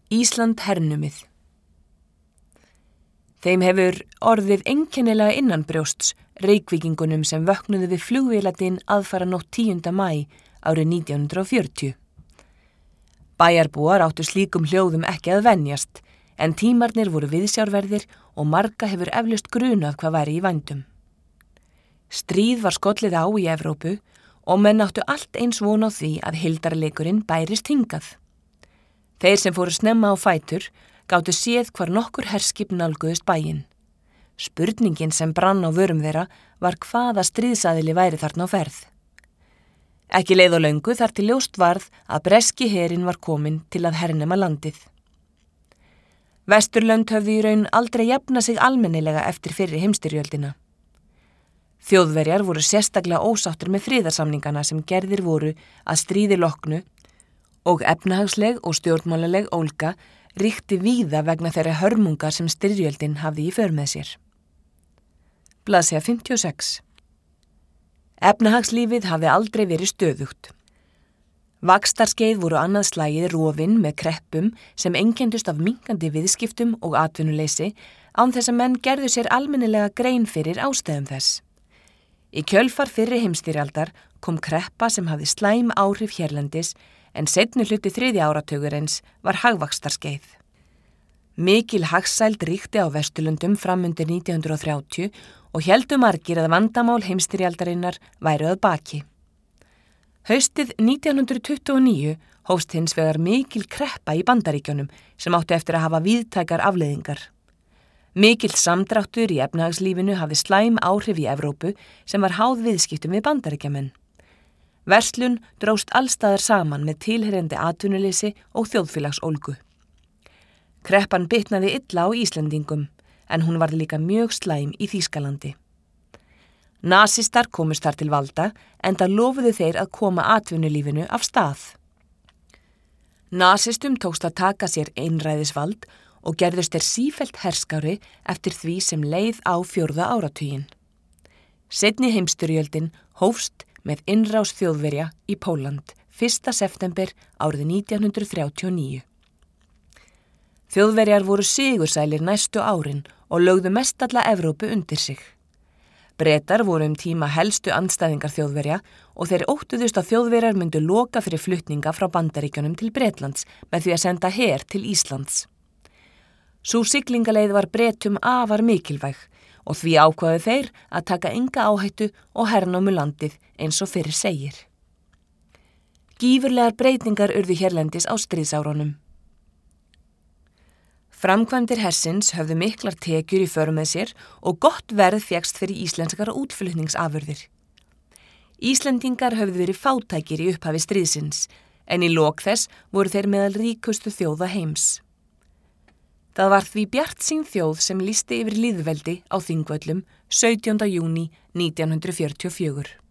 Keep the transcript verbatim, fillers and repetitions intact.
Ísland hernumið. Þeim hefur orðið einkennilega innanbrjósts Reykvíkingunum sem vöknuðu við flugvéladinn aðfaranótt tíunda maí árið nítján hundrað fjörutíu. Bæjarbúar áttu slíkum hljóðum ekki að venjast, en tímarnir voru viðsjárverðir og marga hefur eflaust grunað hvað væri í vændum. Stríð var skollið á í Evrópu og menn áttu allt eins von á því að hildarleikurinn bærist hingað. Þeir sem fóru snemma á fætur gátu séð hvar nokkur herskip nálguðust bæinn. Spurningin sem brann á vörum þeirra var hvaða stríðsaðili væri þarna á ferð. Ekki leið á löngu þar til ljóst varð að breski herinn var kominn til að hernema landið. Vesturlönd höfðu í raun aldrei jafnað sig almennilega eftir fyrri heimsstyrjöldina. Þjóðverjar voru sérstaklega ósáttir með friðarsamningana sem gerðir voru að stríði loknu og efnahagsleg og stjórnmálaleg ólga ríkti víða vegna þeirra hörmunga sem styrjöldin hafði í för með sér. Blaðsíða fimmtíu og sex. Efnahagslífið hafði aldrei verið stöðugt. Vaxtarskeið voru annað slagið rofin með kreppum sem einkendust af minkandi viðskiptum og atvinnuleysi án þess að menn gerðu sér almennilega grein fyrir ástæðum þess. Í kjölfar fyrri heimsstyrjaldar kom kreppa sem hafði slæm áhrif hérlendis en seinni hluti þriðja áratugurins var hagvaxtarskeið. Mikil hagsæld ríkti á Vesturlöndum fram undir nítján hundrað þrjátíu og héldu margir að vandamál heimsstyrjaldarinnar væru að baki. Haustið nítján hundrað tuttugu og níu hófst hins vegar mikil kreppa í Bandaríkjunum sem átti eftir að hafa víðtækar afleiðingar. Mikill samdráttur í efnahagslífinu hafði slæm áhrif í Evrópu sem var háð viðskiptum við Bandaríkjamenn. Verslun dróst allstaðar saman með tilheyrandi atvinnuleysi og þjóðfélagsólgu. Kreppan bitnaði illa á Íslendingum, en hún varð líka mjög slæm í Þýskalandi. Nasistar komust þar til valda, enda lofuðu þeir að koma atvinnulífinu af stað. Nasistum tókst að taka sér einræðisvald og gerðust þeir sífellt herskári eftir því sem leið á fjórða áratuginn. Seinni heimsstyrjöldin hófst með innrás Þjóðverja í Póland fyrsta september árið nítján hundrað þrjátíu og níu. Þjóðverjar voru sigursælir næstu árin og lögðu mestalla Evrópu undir sig. Bretar voru um tíma helstu andstæðingar Þjóðverja og þeir óttuðust að Þjóðverjar myndu loka fyrir flutninga frá Bandaríkjunum til Bretlands með því að senda her til Íslands. Sú siglingaleið var Bretum afar mikilvæg og því ákváðu þeir að taka enga áhættu og hernámu landið eins og fyrir segir. Gífurlegar breytingar urðu hérlendis á stríðsárunum. Framkvæmdir hersins höfðu miklar tekjur í för með sér og gott verð fékkst fyrir íslenskar útflutningsafurðir. Íslendingar höfðu verið fátækir í upphafi stríðsins, en í lok þess voru þeir meðal ríkustu þjóða heims. Það var því bjartsýn þjóð sem lýsti yfir lýðveldi á Þingvöllum sautjánda júní nítján hundrað fjörutíu og fjögur.